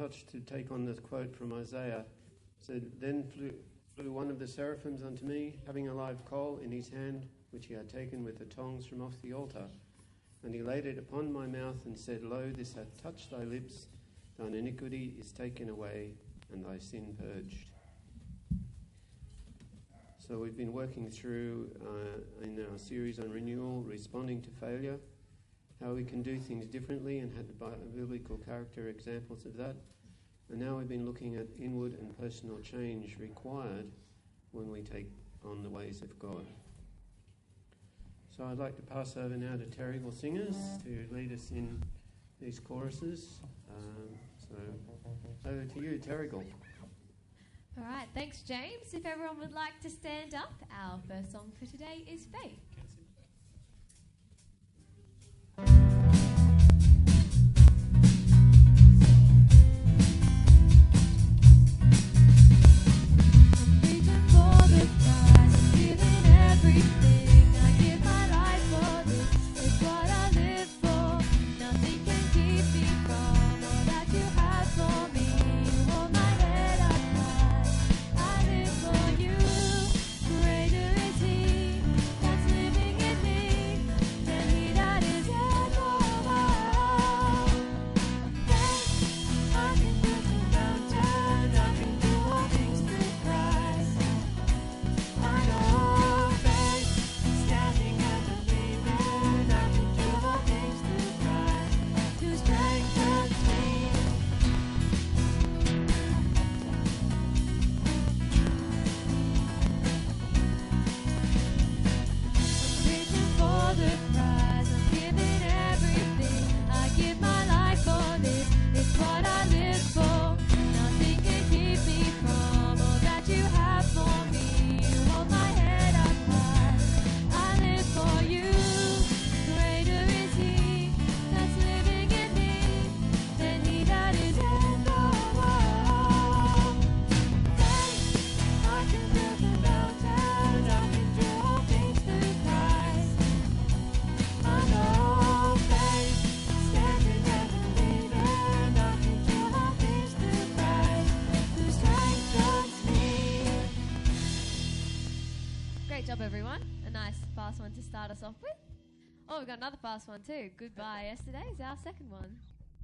touched to take on this quote from Isaiah. It said, "Then flew one of the seraphims unto me, having a live coal in his hand, which he had taken with the tongs from off the altar. And he laid it upon my mouth and said, Lo, this hath touched thy lips, thine iniquity is taken away, and thy sin purged." So we've been working through in our series on renewal, responding to failure, how we can do things differently, and had biblical character examples of that. And now we've been looking at inward and personal change required when we take on the ways of God. So I'd like to pass over now to Terrigal Singers to lead us in these choruses. So over to you, Terrigal. All right, thanks, James. If everyone would like to stand up, our first song for today is Faith. Us off with. Oh, we've got another fast one too. Goodbye Yesterday is our second one.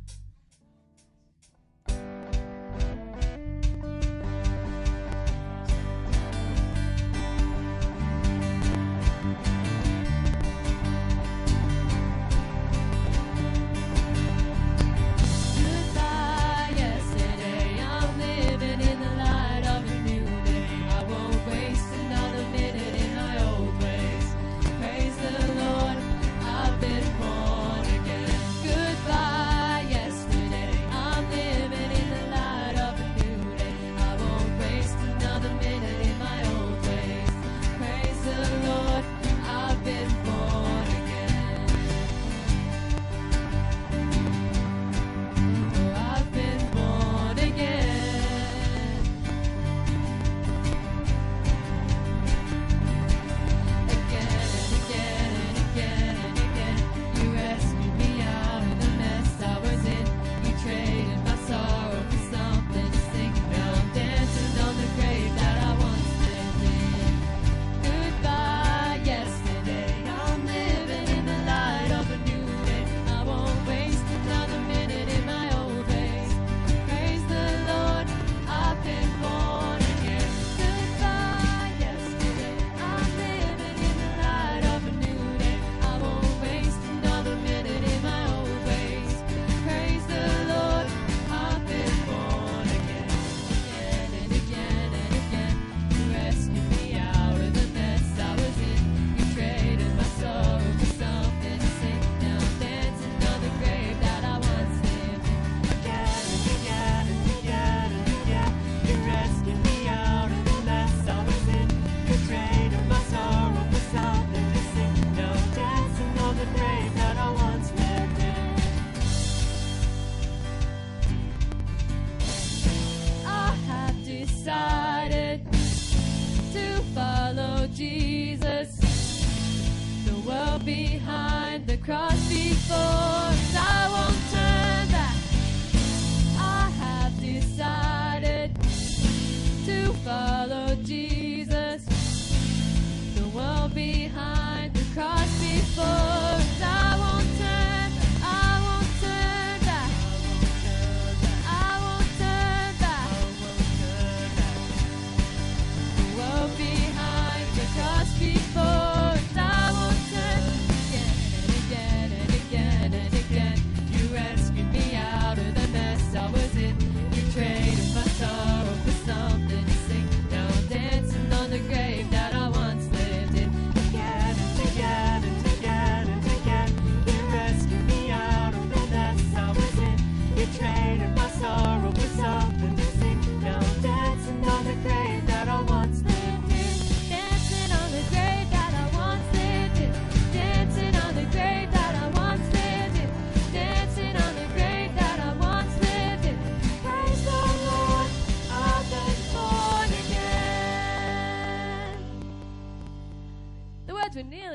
Behind the cross before, I won't turn back. I have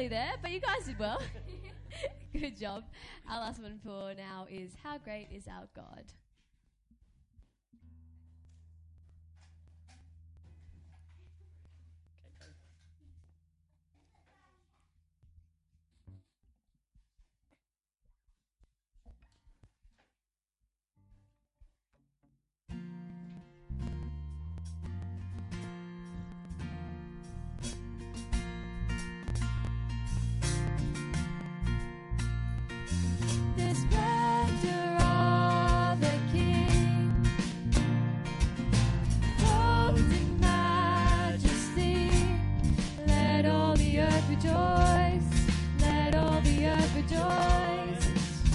nearly there, but you guys did well. Good job. Our last one for now is How Great Is Our God? The splendor of the King, clothed in majesty. Let all the earth rejoice. Let all the earth rejoice.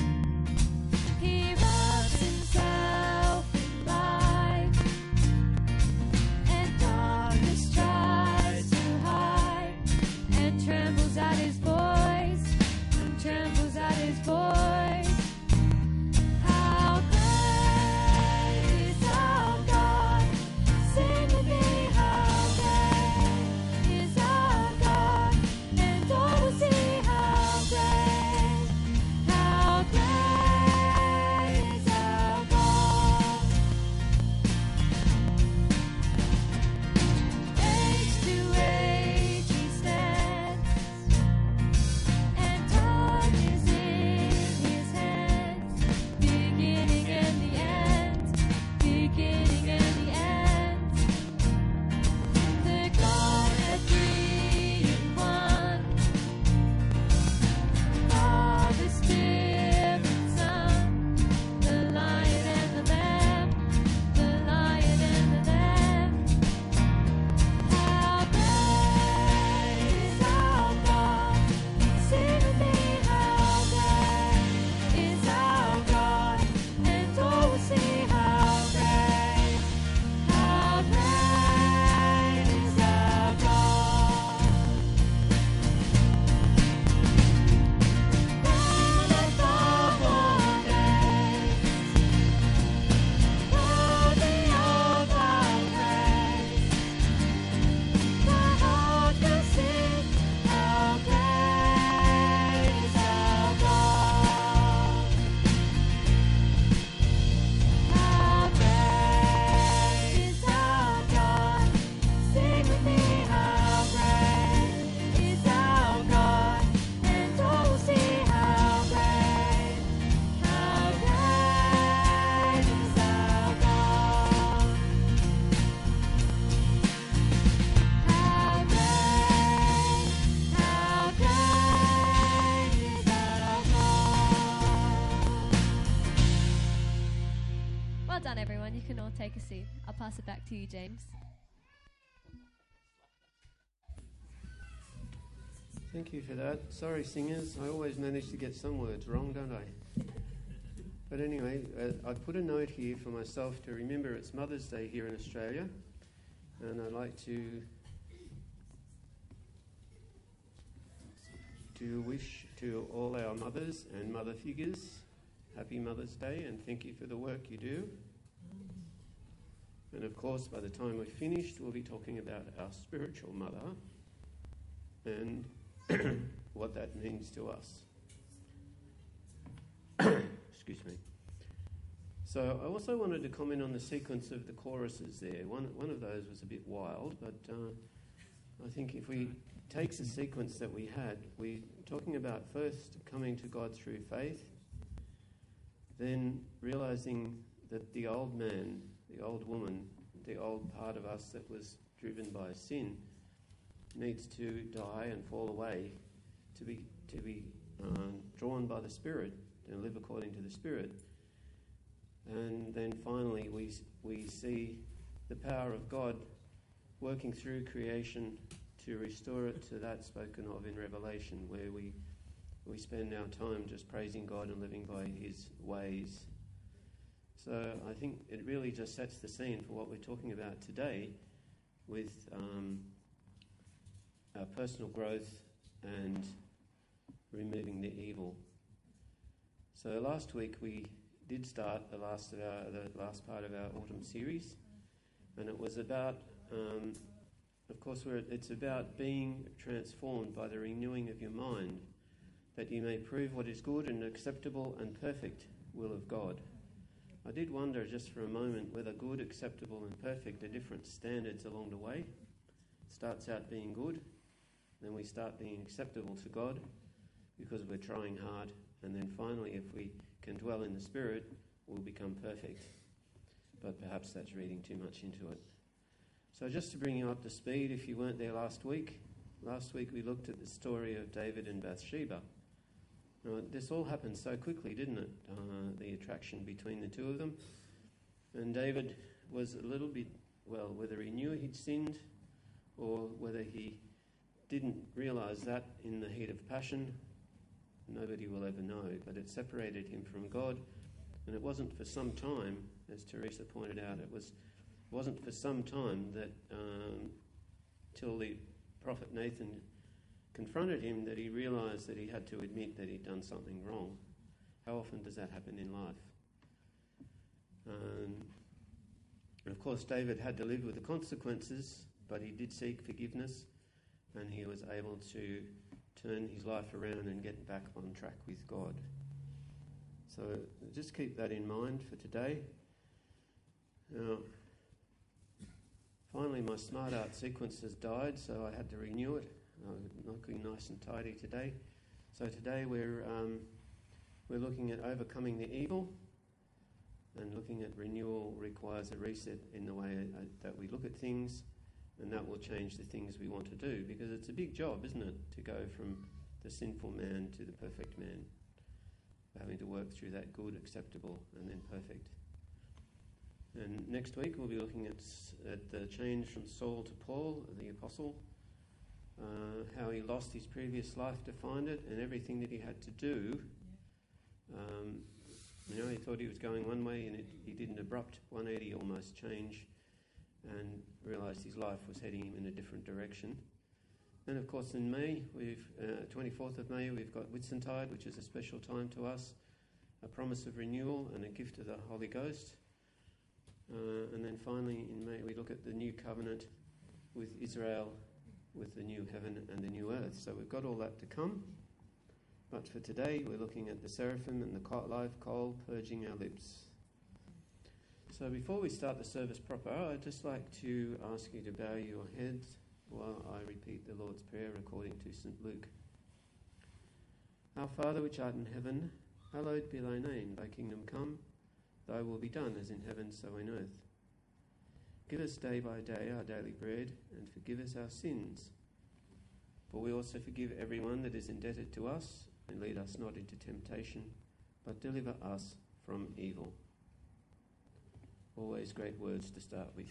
He wraps himself in light, and darkness tries to hide, and trembles at his voice. Trembles at his voice. How great is our God? Sing with me, how great is our God? And all will see how great is our God. Age to age he stands, and time is in his hands, beginning and the end, beginning and the end. The God three in one, Father, Spirit, Son, the Lion and the Lamb, the Lion and the Lamb. How great is our God? Sing with me, how great is our God? And all will see how great is our God. Now let the one days, worthy of our praise. My heart will sing, how great is our God. How great is our God? Sing with me, how great is our God? And all will see how great is our God. How great is our God? Well done, everyone. You can all take a seat. I'll pass it back to you, James. Thank you for that. Sorry, singers. I always manage to get some words wrong, don't I? But anyway, I put a note here for myself to remember it's Mother's Day here in Australia. And I'd like to wish to all our mothers and mother figures happy Mother's Day, and thank you for the work you do. And of course, by the time we're finished, we'll be talking about our spiritual mother and what that means to us. Excuse me. So I also wanted to comment on the sequence of the choruses there. One of those was a bit wild, but I think if we take the sequence that we had, we're talking about first coming to God through faith, then realising that the old man, the old woman, the old part of us that was driven by sin needs to die and fall away to be drawn by the Spirit and live according to the Spirit. And then finally we see the power of God working through creation to restore it to that spoken of in Revelation, where we spend our time just praising God and living by His ways. So I think it really just sets the scene for what we're talking about today with our personal growth and removing the evil. So last week we did start the last part of our autumn series, and it was about of course, it's about being transformed by the renewing of your mind, that you may prove what is good and acceptable and perfect will of God. I did wonder just for a moment whether good, acceptable and perfect are different standards along the way. It starts out being good, then we start being acceptable to God because we're trying hard, and then finally, if we can dwell in the Spirit, we'll become perfect. But perhaps that's reading too much into it. So just to bring you up to speed, if you weren't there last week we looked at the story of David and Bathsheba. Now, this all happened so quickly, didn't it? The attraction between the two of them. And David was a little bit, well, whether he knew he'd sinned or whether he didn't realise that in the heat of passion, nobody will ever know. But it separated him from God, and it wasn't for some time, as Teresa pointed out, it wasn't for some time that till the prophet Nathan confronted him that he realised that he had to admit that he'd done something wrong. How often does that happen in life? And of course, David had to live with the consequences, but he did seek forgiveness, and he was able to turn his life around and get back on track with God. So just keep that in mind for today. Now, finally, my Smart Art sequence has died, so I had to renew it. Looking nice and tidy today. So today we're looking at overcoming the evil, and looking at renewal requires a reset in the way that we look at things, and that will change the things we want to do, because it's a big job, isn't it, to go from the sinful man to the perfect man, having to work through that good, acceptable, and then perfect. And next week we'll be looking at the change from Saul to Paul, the apostle, how he lost his previous life to find it, and everything that he had to do. He thought he was going one way, and he did an abrupt 180 almost change, and realised his life was heading him in a different direction. Then, of course, in May, 24th of May, we've got Whitsuntide, which is a special time to us, a promise of renewal and a gift of the Holy Ghost. And then finally, in May, we look at the new covenant with Israel, with the new heaven and the new earth. So we've got all that to come. But for today, we're looking at the seraphim and the live coal purging our lips. So before we start the service proper, I'd just like to ask you to bow your heads while I repeat the Lord's Prayer according to St. Luke. Our Father which art in heaven, hallowed be thy name. Thy kingdom come, thy will be done as in heaven so on earth. Give us day by day our daily bread, and forgive us our sins. For we also forgive everyone that is indebted to us, and lead us not into temptation, but deliver us from evil. Always great words to start with.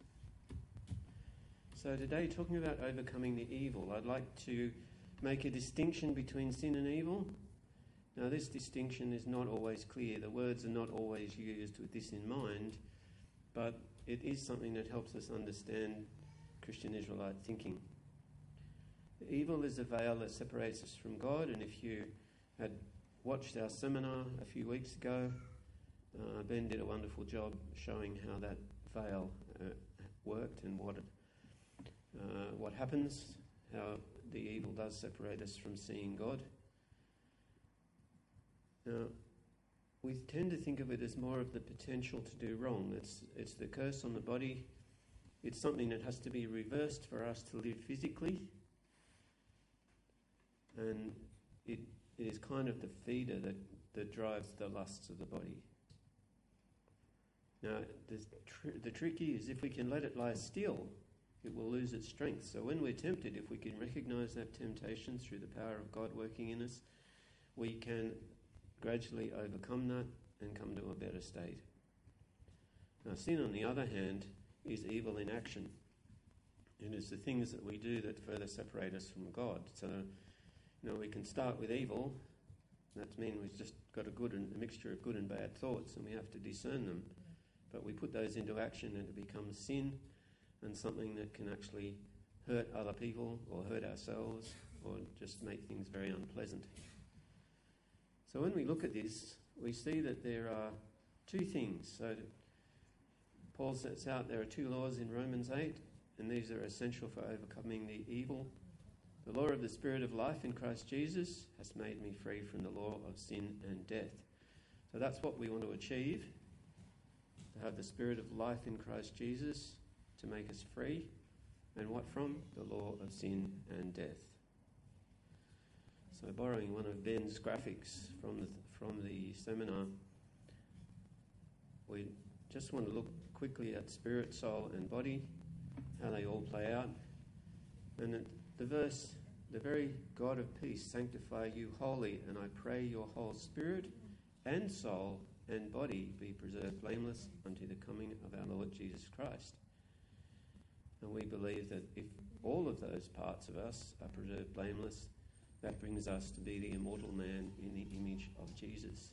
So today, talking about overcoming the evil, I'd like to make a distinction between sin and evil. Now, this distinction is not always clear. The words are not always used with this in mind, but it is something that helps us understand Christian Israelite thinking. Evil is a veil that separates us from God, and if you had watched our seminar a few weeks ago, Ben did a wonderful job showing how that veil worked and what happens, how the evil does separate us from seeing God. Now, we tend to think of it as more of the potential to do wrong. It's the curse on the body. It's something that has to be reversed for us to live physically. And it is kind of the feeder that drives the lusts of the body. Now, the trick is if we can let it lie still, it will lose its strength. So when we're tempted, if we can recognise that temptation through the power of God working in us, we can gradually overcome that and come to a better state. Now, sin, on the other hand, is evil in action. It is the things that we do that further separate us from God. So, we can start with evil. That means we've just got a mixture of good and bad thoughts, and we have to discern them. But we put those into action, and it becomes sin and something that can actually hurt other people or hurt ourselves or just make things very unpleasant. So when we look at this, we see that there are two things. So Paul sets out there are two laws in Romans 8. and these are essential for overcoming the evil. The law of the Spirit of life in Christ Jesus has made me free from the law of sin and death. So that's what we want to achieve, to have the Spirit of life in Christ Jesus to make us free. And what from? The law of sin and death. So borrowing one of Ben's graphics from the seminar, we just want to look quickly at spirit, soul and body, how they all play out. And the verse, the very God of peace sanctify you wholly, and I pray your whole spirit and soul and body be preserved blameless unto the coming of our Lord Jesus Christ. And we believe that if all of those parts of us are preserved blameless, that brings us to be the immortal man in the image of Jesus.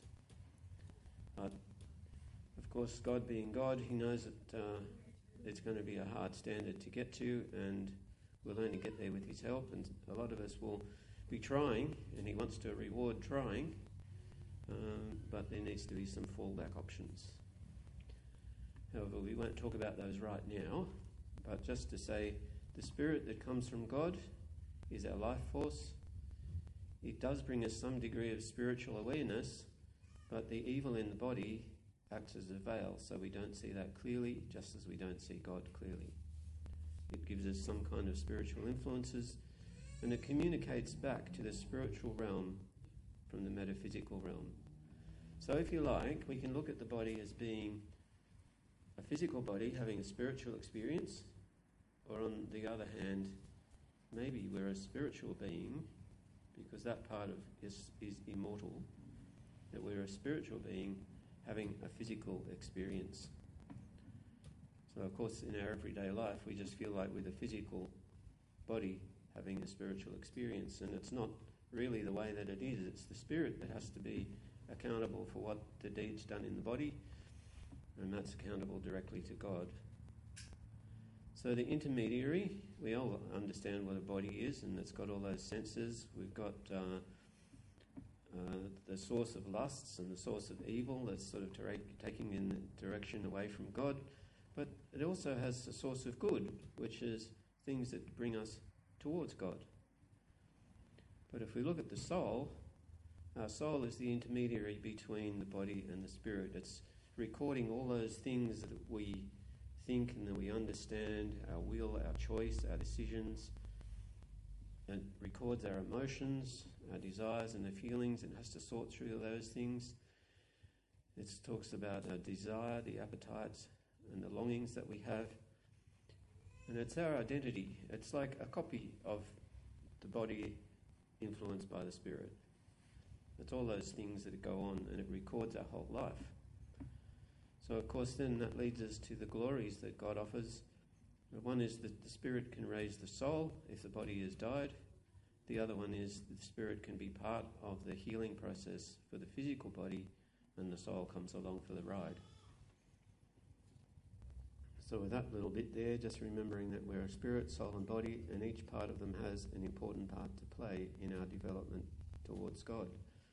Of course, God being God, he knows that it's going to be a hard standard to get to, and we'll only get there with his help, and a lot of us will be trying, and he wants to reward trying, but there needs to be some fallback options. However, we won't talk about those right now, but just to say the Spirit that comes from God is our life force. It does bring us some degree of spiritual awareness, but the evil in the body acts as a veil, so we don't see that clearly, just as we don't see God clearly. It gives us some kind of spiritual influences, and it communicates back to the spiritual realm from the metaphysical realm. So if you like, we can look at the body as being a physical body having a spiritual experience, or on the other hand, maybe we're a spiritual being, because that part of is immortal, that we're a spiritual being having a physical experience. So of course in our everyday life we just feel like we're the physical body having a spiritual experience, and it's not really the way that it is. It's the spirit that has to be accountable for what the deed's done in the body, and that's accountable directly to God. So the intermediary, we all understand what a body is, and it's got all those senses. We've got the source of lusts and the source of evil that's sort of taking in the direction away from God. But it also has a source of good, which is things that bring us towards God. But if we look at the soul, our soul is the intermediary between the body and the spirit. It's recording all those things that we think and that we understand, our will, our choice, our decisions. It records our emotions, our desires and our feelings, and has to sort through those things. It talks about our desire, the appetites and the longings that we have. And it's our identity. It's like a copy of the body influenced by the spirit. It's all those things that go on, and it records our whole life. So of course then that leads us to the glories that God offers. One is that the spirit can raise the soul if the body has died. The other one is that the spirit can be part of the healing process for the physical body, and the soul comes along for the ride. So with that little bit there, just remembering that we're a spirit, soul and body, and each part of them has an important part to play in our development towards God.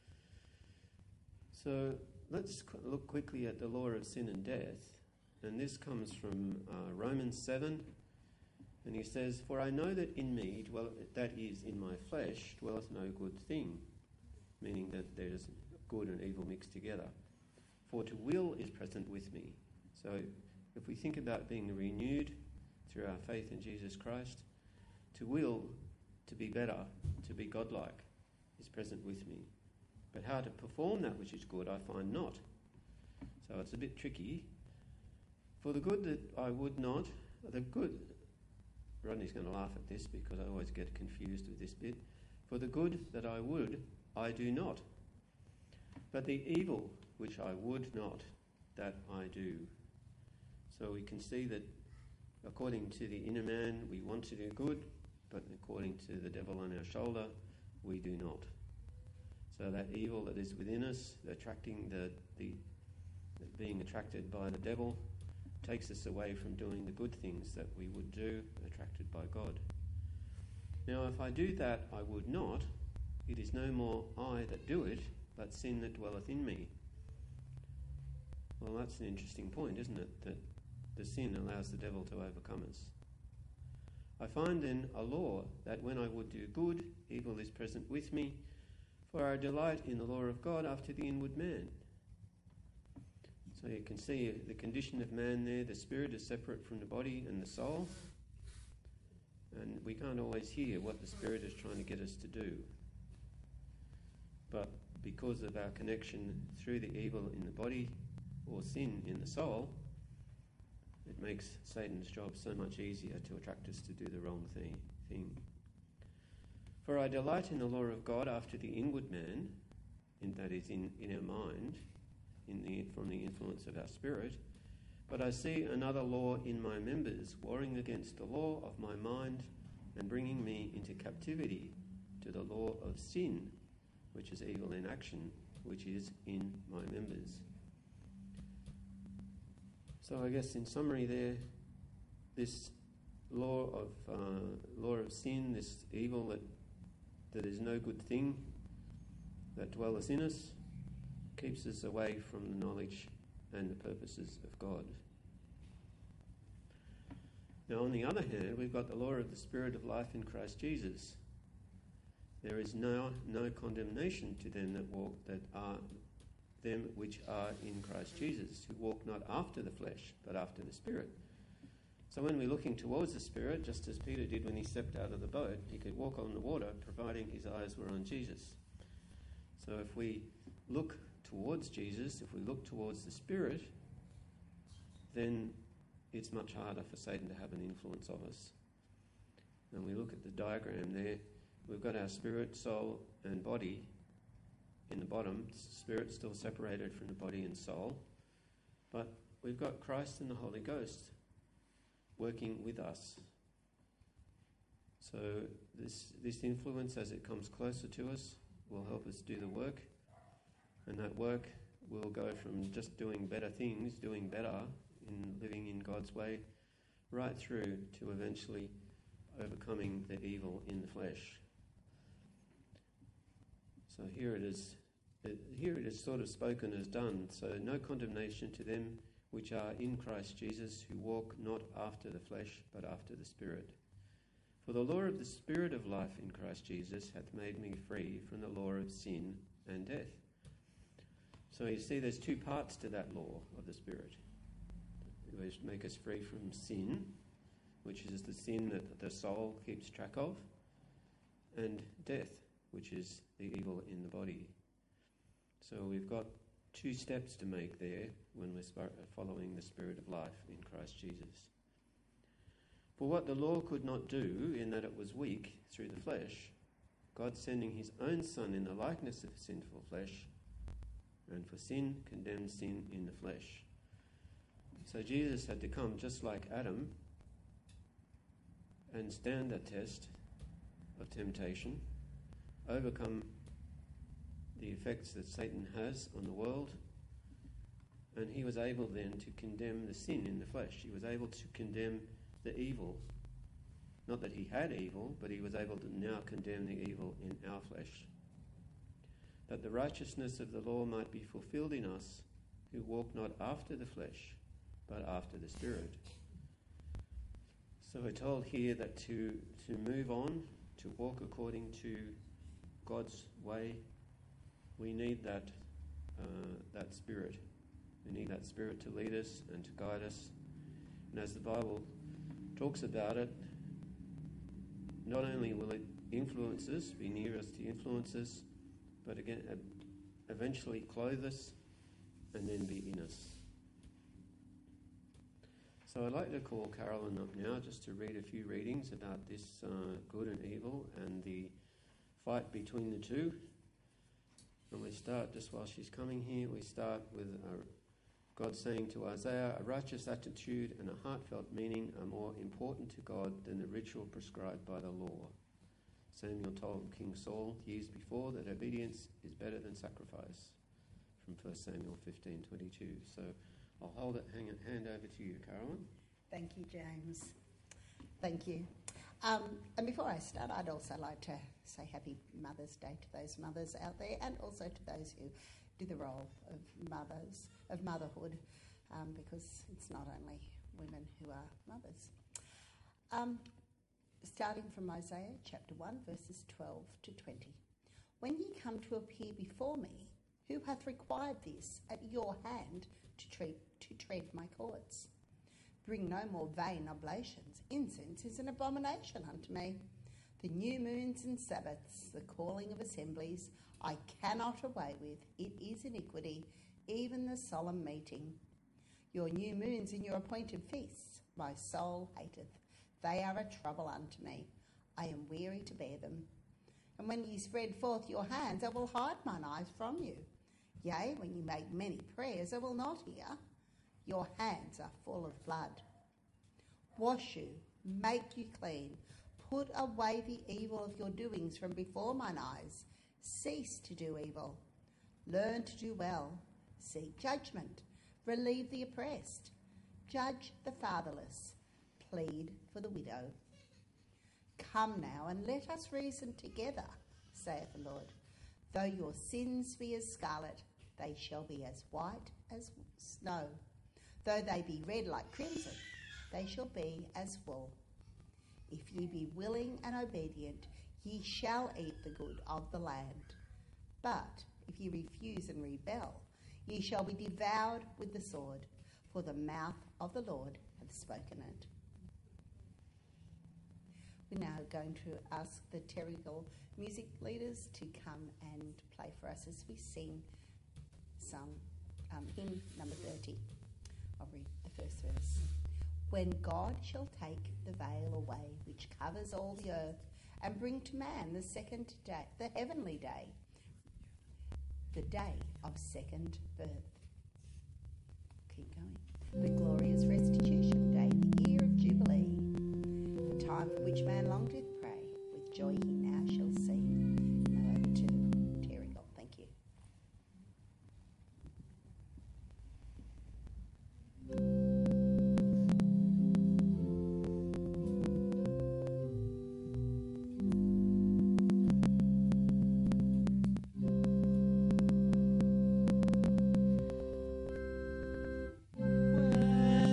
So let's look quickly at the law of sin and death. And this comes from Romans 7. And he says, "For I know that in me, that is, in my flesh, dwelleth no good thing," meaning that there's good and evil mixed together. "For to will is present with me." So if we think about being renewed through our faith in Jesus Christ, to will to be better, to be godlike, is present with me. But how to perform that which is good I find not. So it's a bit tricky. "For the good that I would not," the good, Rodney's going to laugh at this because I always get confused with this bit. "For the good that I would, I do not. But the evil which I would not, that I do." So we can see that according to the inner man, we want to do good, but according to the devil on our shoulder, we do not. So that evil that is within us, attracting being attracted by the devil, takes us away from doing the good things that we would do, attracted by God. "Now if I do that I would not, it is no more I that do it, but sin that dwelleth in me." Well, that's an interesting point, isn't it? That the sin allows the devil to overcome us. I find then a law that when I would do good, evil is present with me, for I delight in the law of God after the inward man. So you can see the condition of man there. The spirit is separate from the body and the soul, and we can't always hear what the spirit is trying to get us to do. But because of our connection through the evil in the body or sin in the soul, it makes Satan's job so much easier to attract us to do the wrong thing. For I delight in the law of God after the inward man, that is in our mind, from the influence of our spirit. But I see another law in my members, warring against the law of my mind and bringing me into captivity to the law of sin, which is evil in action, which is in my members. So I guess in summary there, this law of sin, this evil that is no good thing that dwelleth in us, keeps us away from the knowledge and the purposes of God. Now on the other hand, we've got the law of the Spirit of life in Christ Jesus. There is no condemnation to them which are in Christ Jesus, who walk not after the flesh, but after the Spirit. So when we're looking towards the Spirit, just as Peter did when he stepped out of the boat, he could walk on the water, providing his eyes were on Jesus. So if we look towards Jesus, if we look towards the Spirit, then it's much harder for Satan to have an influence of us. And we look at the diagram there, we've got our spirit, soul and body in the bottom. Spirit still separated from the body and soul. But we've got Christ and the Holy Ghost working with us. So this influence, as it comes closer to us, will help us do the work. And that work will go from just doing better things, doing better in living in God's way, right through to eventually overcoming the evil in the flesh. So here it is sort of spoken as done. So no condemnation to them which are in Christ Jesus, who walk not after the flesh, but after the Spirit. For the law of the Spirit of life in Christ Jesus hath made me free from the law of sin and death. So you see there's two parts to that law of the Spirit. It will make us free from sin, which is the sin that the soul keeps track of, and death, which is the evil in the body. So we've got two steps to make there when we're following the Spirit of life in Christ Jesus. For what the law could not do, in that it was weak through the flesh, God sending his own Son in the likeness of sinful flesh, and for sin condemned sin in the flesh. So Jesus had to come just like Adam and stand the test of temptation, overcome the effects that Satan has on the world, and he was able then to condemn the sin in the flesh. He was able to condemn the evil. Not that he had evil, but he was able to now condemn the evil in our flesh, that the righteousness of the law might be fulfilled in us, who walk not after the flesh, but after the Spirit. So we're told here that to move on, to walk according to God's way, we need that Spirit. We need that Spirit to lead us and to guide us. And as the Bible talks about it, not only will it influence us, be near us to influence us, but again, eventually clothe us and then be in us. So I'd like to call Carolyn up now just to read a few readings about this good and evil and the fight between the two. And we start, just while she's coming here, we start with God saying to Isaiah, a righteous attitude and a heartfelt meaning are more important to God than the ritual prescribed by the law. Samuel told King Saul years before that obedience is better than sacrifice, from 1 Samuel 15:22. So I'll hand over to you, Carolyn. Thank you, James. Thank you. And before I start, I'd also like to say Happy Mother's Day to those mothers out there, and also to those who do the role of motherhood, because it's not only women who are mothers. starting from Isaiah chapter 1, verses 12 to 20. When ye come to appear before me, who hath required this at your hand to tread my courts? Bring no more vain oblations. Incense is an abomination unto me. The new moons and Sabbaths, the calling of assemblies, I cannot away with. It is iniquity, even the solemn meeting. Your new moons and your appointed feasts, my soul hateth. They are a trouble unto me. I am weary to bear them. And when ye spread forth your hands, I will hide mine eyes from you. Yea, when ye make many prayers, I will not hear. Your hands are full of blood. Wash you, make you clean. Put away the evil of your doings from before mine eyes. Cease to do evil. Learn to do well. Seek judgment. Relieve the oppressed. Judge the fatherless. Plead for the widow. Come now and let us reason together, saith the Lord. Though your sins be as scarlet, they shall be as white as snow. Though they be red like crimson, they shall be as wool. If ye be willing and obedient, ye shall eat the good of the land. But if ye refuse and rebel, ye shall be devoured with the sword, for the mouth of the Lord hath spoken it. We're now going to ask the Terrigal music leaders to come and play for us as we sing hymn number 30. I'll read the first verse. When God shall take the veil away which covers all the earth, and bring to man the second day, the heavenly day, the day of second birth. Keep going. The glorious restitution day, the year of Jubilee, the time for which man long did pray, with joy he now shall see. Now over to Terrigal. Thank you. When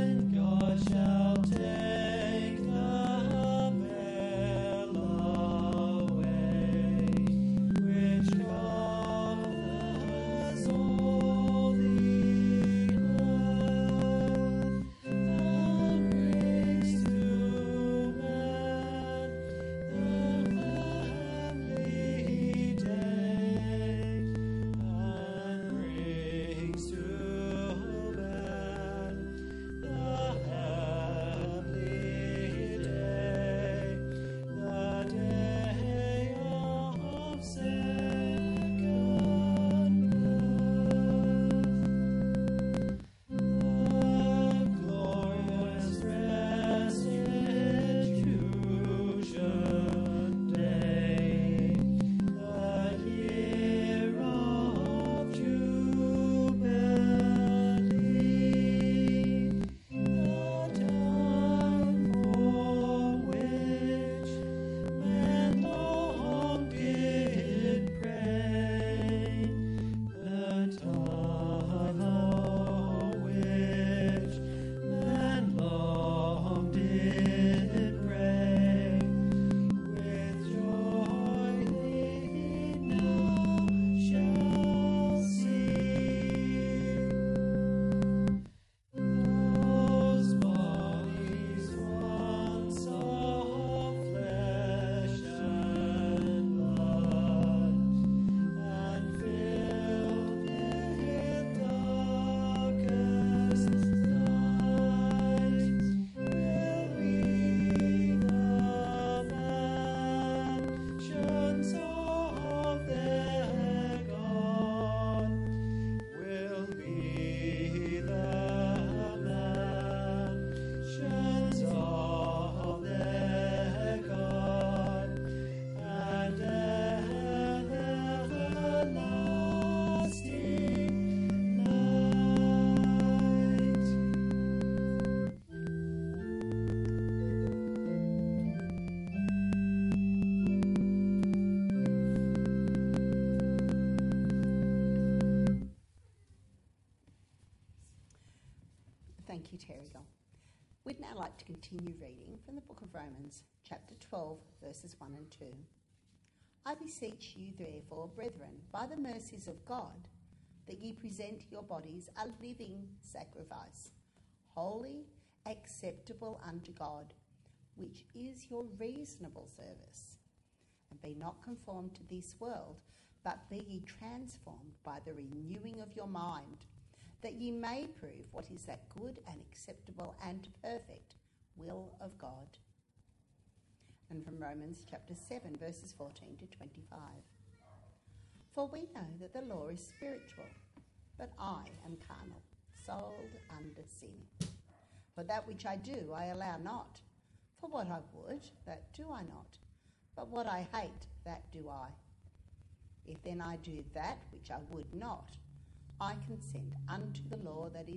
We'd now like to continue reading from the book of Romans, chapter 12, verses 1 and 2. I beseech you, therefore, brethren, by the mercies of God, that ye present your bodies a living sacrifice, holy, acceptable unto God, which is your reasonable service. And be not conformed to this world, but be ye transformed by the renewing of your mind, that ye may prove what is that good and acceptable and perfect will of God. And from Romans chapter 7, verses 14 to 25. For we know that the law is spiritual, but I am carnal, sold under sin. For that which I do, I allow not. For what I would, that do I not. But what I hate, that do I. If then I do that which I would not, I consent unto the law that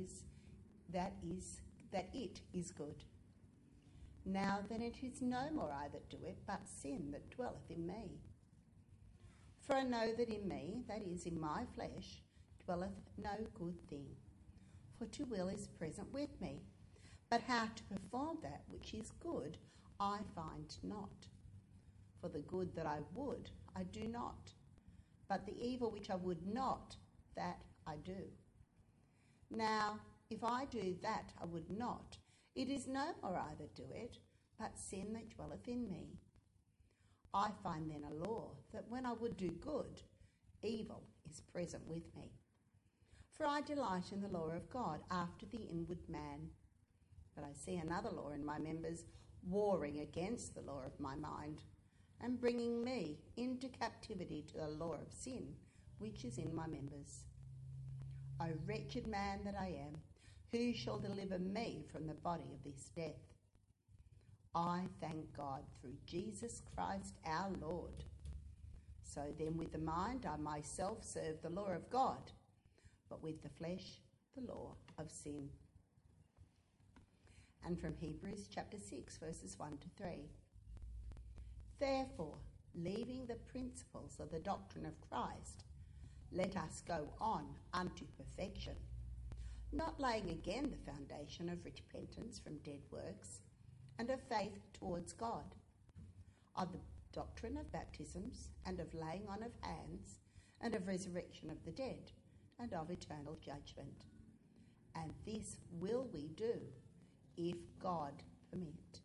it is good. Now then it is no more I that do it, but sin that dwelleth in me. For I know that in me, that is, in my flesh, dwelleth no good thing. For to will is present with me, but how to perform that which is good I find not. For the good that I would, I do not, but the evil which I would not, that I do. Now, if I do that I would not, it is no more I that do it, but sin that dwelleth in me. I find then a law, that when I would do good, evil is present with me. For I delight in the law of God after the inward man. But I see another law in my members, warring against the law of my mind, and bringing me into captivity to the law of sin, which is in my members. O wretched man that I am, who shall deliver me from the body of this death? I thank God through Jesus Christ our Lord. So then with the mind I myself serve the law of God, but with the flesh the law of sin. And from Hebrews chapter 6, verses 1 to 3. Therefore, leaving the principles of the doctrine of Christ, let us go on unto perfection, not laying again the foundation of repentance from dead works, and of faith towards God, of the doctrine of baptisms, and of laying on of hands, and of resurrection of the dead, and of eternal judgment. And this will we do, if God permit.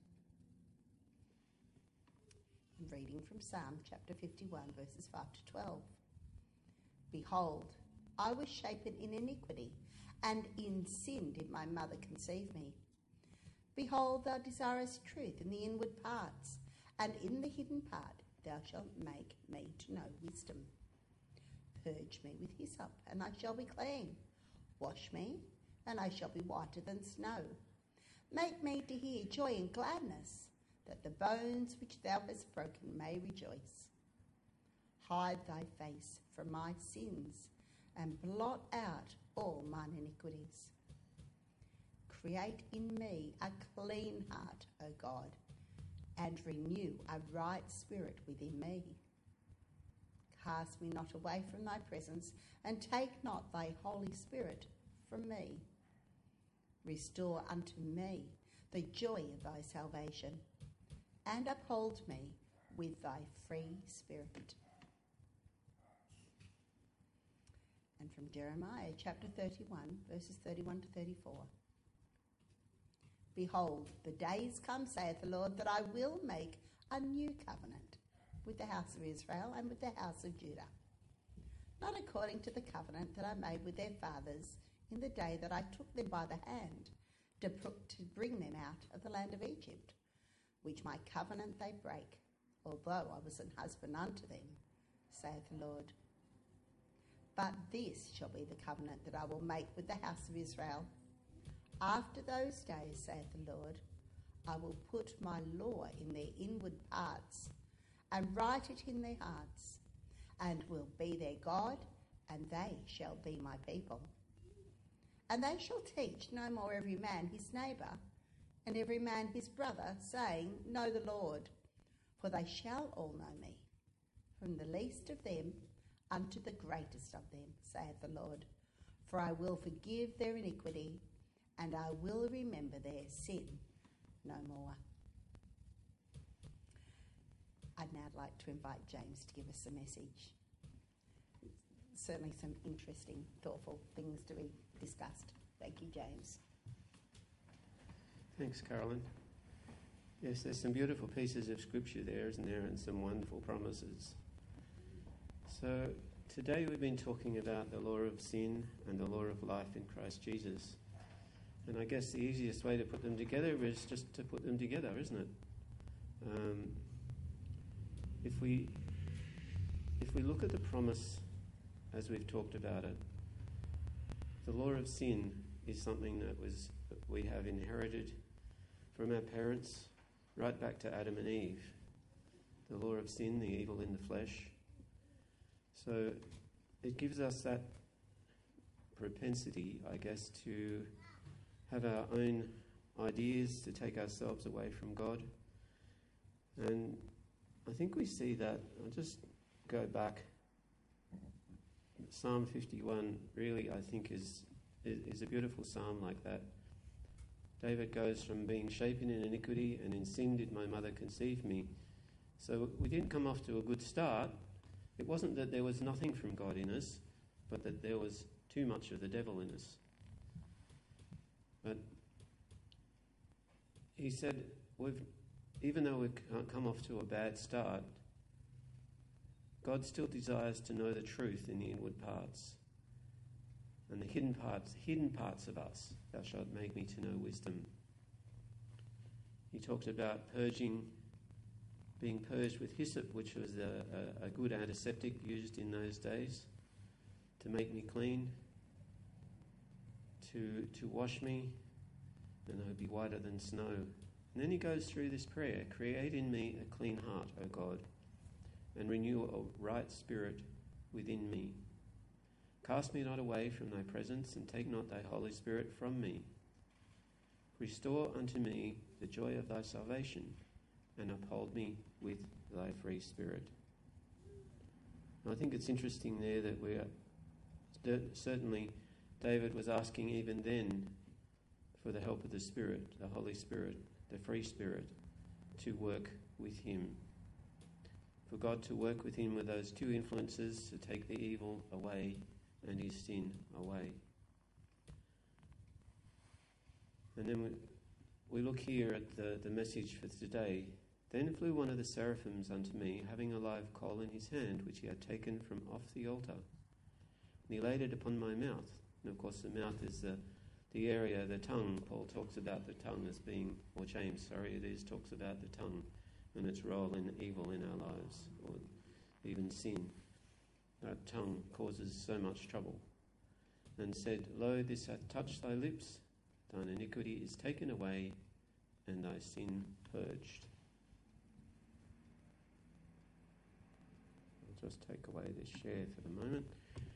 I'm reading from Psalm chapter 51, verses 5 to 12. Behold, I was shapen in iniquity, and in sin did my mother conceive me. Behold, thou desirest truth in the inward parts, and in the hidden part thou shalt make me to know wisdom. Purge me with hyssop, and I shall be clean. Wash me, and I shall be whiter than snow. Make me to hear joy and gladness, that the bones which thou hast broken may rejoice. Hide thy face from my sins, and blot out all mine iniquities. Create in me a clean heart, O God, and renew a right spirit within me. Cast me not away from thy presence, and take not thy Holy Spirit from me. Restore unto me the joy of thy salvation, and uphold me with thy free spirit. And from Jeremiah chapter 31, verses 31 to 34. Behold, the days come, saith the Lord, that I will make a new covenant with the house of Israel and with the house of Judah, not according to the covenant that I made with their fathers in the day that I took them by the hand to bring them out of the land of Egypt, which my covenant they break, although I was an husband unto them, saith the Lord. But this shall be the covenant that I will make with the house of Israel. After those days, saith the Lord, I will put my law in their inward parts, and write it in their hearts, and will be their God, and they shall be my people. And they shall teach no more every man his neighbour, and every man his brother, saying, Know the Lord, for they shall all know me, from the least of them unto the greatest of them, saith the Lord. For I will forgive their iniquity, and I will remember their sin no more. I'd now like to invite James to give us a message. Certainly some interesting, thoughtful things to be discussed. Thank you, James. Thanks, Carolyn. Yes, there's some beautiful pieces of scripture there, isn't there, and some wonderful promises. So today we've been talking about the law of sin and the law of life in Christ Jesus. And I guess the easiest way to put them together is just to put them together, isn't it? If we look at the promise as we've talked about it, the law of sin is something that we have inherited from our parents right back to Adam and Eve. The law of sin, the evil in the flesh. So it gives us that propensity, I guess, to have our own ideas, to take ourselves away from God. And I think we see that. I'll just go back. Psalm 51 really, I think, is a beautiful psalm like that. David goes from being shapen in iniquity, and in sin did my mother conceive me. So we didn't come off to a good start. It wasn't that there was nothing from God in us, but that there was too much of the devil in us. But he said, even though we've come off to a bad start, God still desires to know the truth in the inward parts. And the hidden parts of us, thou shalt make me to know wisdom. He talked about being purged with hyssop, which was a good antiseptic used in those days to make me clean, to wash me, and I would be whiter than snow. And then he goes through this prayer, create in me a clean heart, O God, and renew a right spirit within me. Cast me not away from thy presence, and take not thy Holy Spirit from me. Restore unto me the joy of thy salvation, and uphold me with thy free spirit. And I think it's interesting there that certainly David was asking even then for the help of the Spirit, the Holy Spirit, the free Spirit, to work with him. For God to work with him with those two influences, to take the evil away and his sin away. And then we look here at the message for today. Then flew one of the seraphims unto me, having a live coal in his hand, which he had taken from off the altar. And he laid it upon my mouth. And of course the mouth is the area, the tongue. Paul talks about the tongue as being, or James, talks about the tongue and its role in evil in our lives, or even sin. That tongue causes so much trouble. And said, Lo, this hath touched thy lips, thine iniquity is taken away, and thy sin purged. I'll just take away this share for the moment.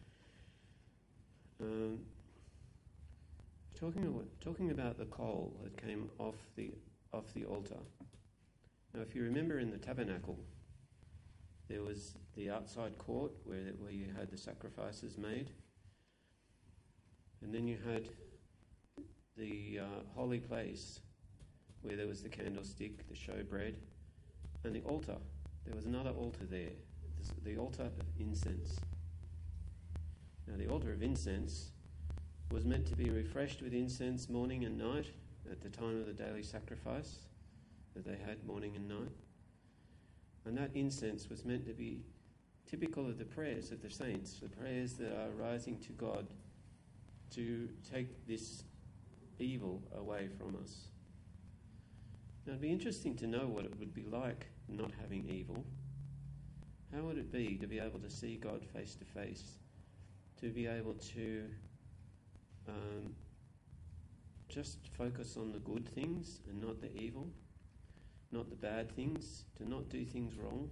Talking about the coal that came off the altar. Now, if you remember in the tabernacle, there was the outside court where you had the sacrifices made, and then you had the holy place where there was the candlestick, the showbread, and the altar. There was another altar there, the altar of incense. Now, the altar of incense was meant to be refreshed with incense morning and night at the time of the daily sacrifice that they had morning and night. And that incense was meant to be typical of the prayers of the saints, the prayers that are rising to God to take this evil away from us. Now, it'd be interesting to know what it would be like not having evil. How would it be to be able to see God face to face, to be able to just focus on the good things and not the evil, not the bad things, to not do things wrong?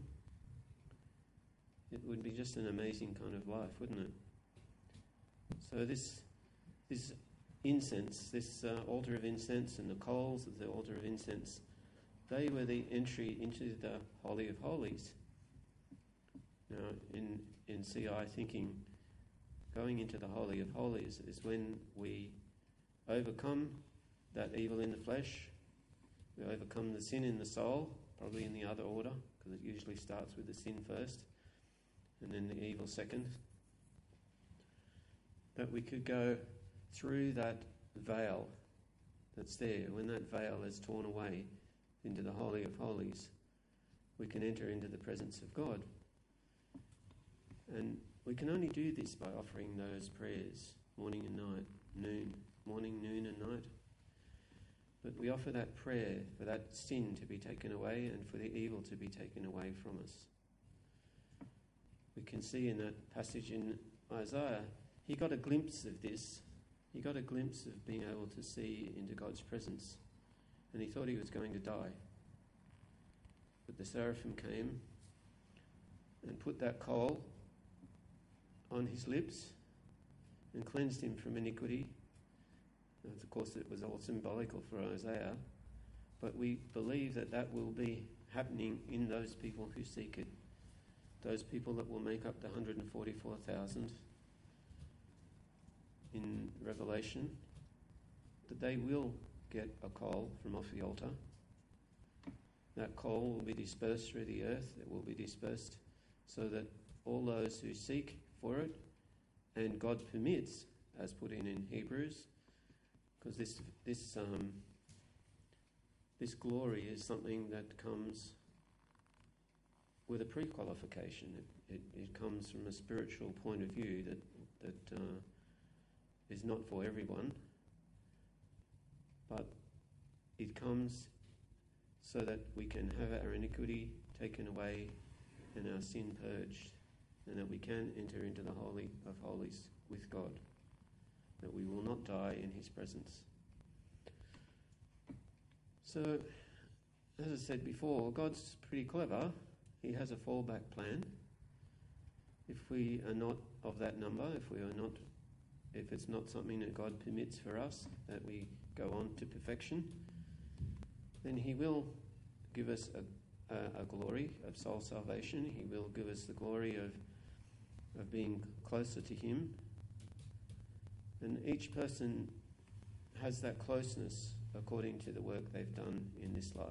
It would be just an amazing kind of life, wouldn't it? So this incense, this altar of incense and the coals of the altar of incense, they were the entry into the Holy of Holies. Now, in CI thinking, going into the Holy of Holies is when we overcome that evil in the flesh, We overcome the sin in the soul, probably in the other order, because it usually starts with the sin first and then the evil second. That we could go through that veil that's there. When that veil is torn away into the Holy of Holies, we can enter into the presence of God. And we can only do this by offering those prayers morning and night, morning, noon and night. But we offer that prayer for that sin to be taken away and for the evil to be taken away from us. We can see in that passage in Isaiah, he got a glimpse of this. He got a glimpse of being able to see into God's presence. And he thought he was going to die. But the seraphim came and put that coal on his lips and cleansed him from iniquity. And of course, it was all symbolical for Isaiah. But we believe that that will be happening in those people who seek it. Those people that will make up the 144,000 in Revelation, that they will get a coal from off the altar. That coal will be dispersed through the earth. It will be dispersed so that all those who seek for it, and God permits, as put in Hebrews, because this glory is something that comes with a pre-qualification. It comes from a spiritual point of view that is not for everyone, but it comes so that we can have our iniquity taken away and our sin purged, and that we can enter into the Holy of Holies with God, that we will not die in his presence. So, as I said before, God's pretty clever. He has a fallback plan. If we are not of that number, if it's not something that God permits for us, that we go on to perfection, then he will give us a glory of soul salvation. He will give us the glory of being closer to him. And each person has that closeness according to the work they've done in this life.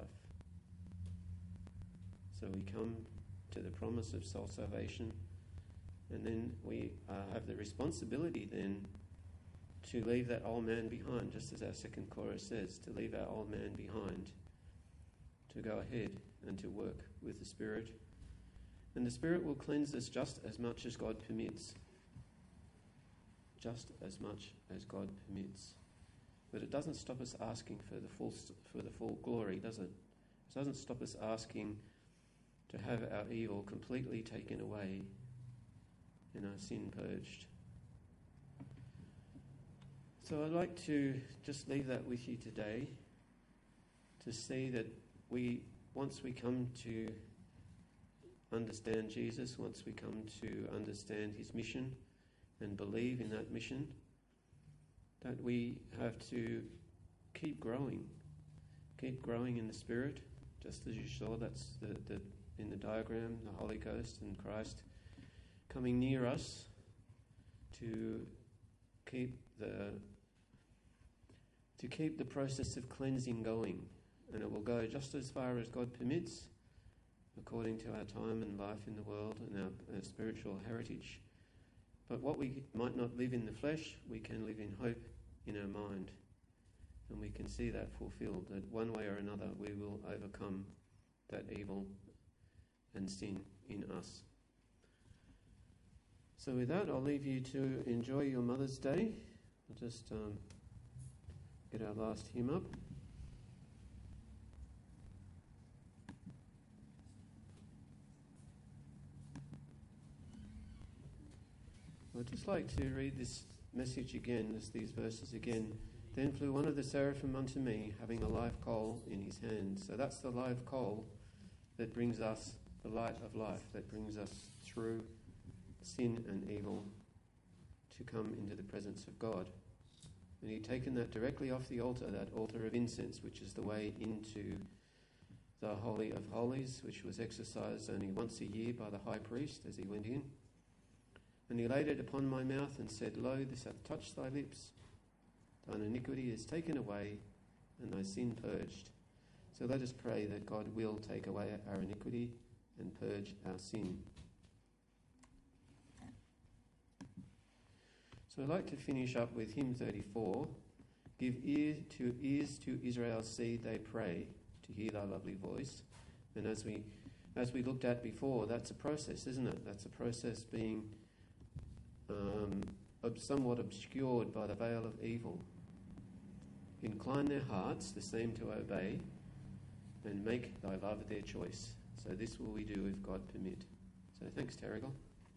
So we come to the promise of soul salvation, and then we have the responsibility then to leave that old man behind, just as our second chorus says, to leave our old man behind, to go ahead and to work with the Spirit. And the Spirit will cleanse us just as much as God permits. Just as much as God permits. But it doesn't stop us asking for the full glory, does it? It doesn't stop us asking to have our evil completely taken away and our sin purged. So I'd like to just leave that with you today, to see that once we come to understand Jesus, once we come to understand his mission and believe in that mission, that we have to keep growing in the Spirit, just as you saw. That's the in the diagram, the Holy Ghost and Christ coming near us to keep the process of cleansing going, and it will go just as far as God permits, according to our time and life in the world and our spiritual heritage. But what we might not live in the flesh, we can live in hope in our mind, and we can see that fulfilled, that one way or another we will overcome that evil and sin in us. So with that, I'll leave you to enjoy your Mother's Day. I'll just get our last hymn up. I'd just like to read this message again, these verses again. Then flew one of the seraphim unto me, having a live coal in his hand. So that's the live coal that brings us the light of life, that brings us through sin and evil to come into the presence of God. And he'd taken that directly off the altar, that altar of incense, which is the way into the Holy of Holies, which was exercised only once a year by the high priest as he went in. And he laid it upon my mouth and said, Lo, this hath touched thy lips. Thine iniquity is taken away, and thy sin purged. So let us pray that God will take away our iniquity and purge our sin. So I'd like to finish up with hymn 34. Give ears to Israel's seed, they pray, to hear thy lovely voice. And as we looked at before, that's a process, isn't it? That's a process being somewhat obscured by the veil of evil. Incline their hearts the same to obey, and make thy love their choice. So this will we do if God permit. So thanks, Terrigal.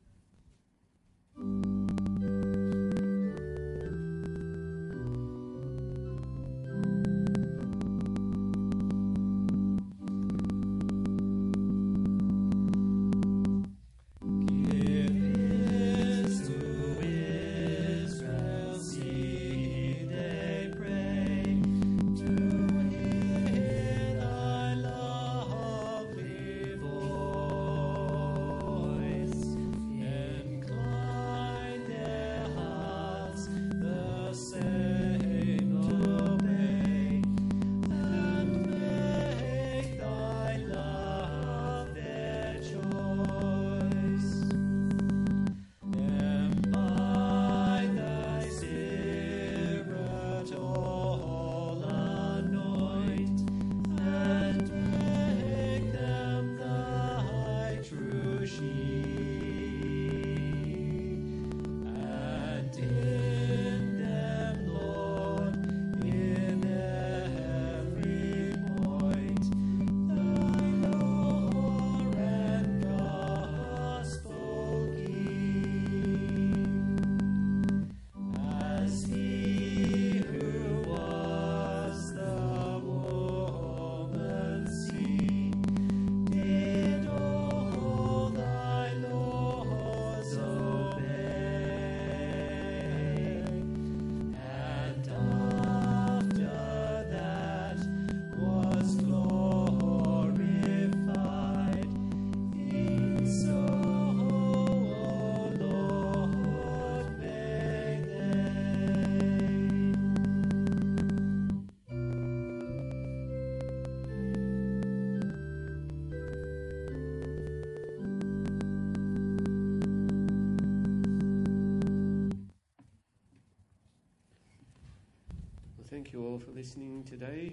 Thank you all for listening today.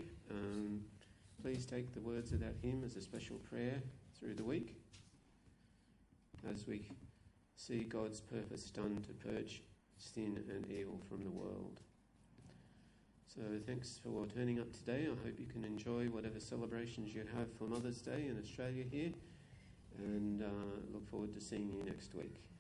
Please take the words of that hymn as a special prayer through the week as we see God's purpose done to purge sin and evil from the world. So thanks for turning up today. I hope you can enjoy whatever celebrations you have for Mother's Day in Australia here, and look forward to seeing you next week.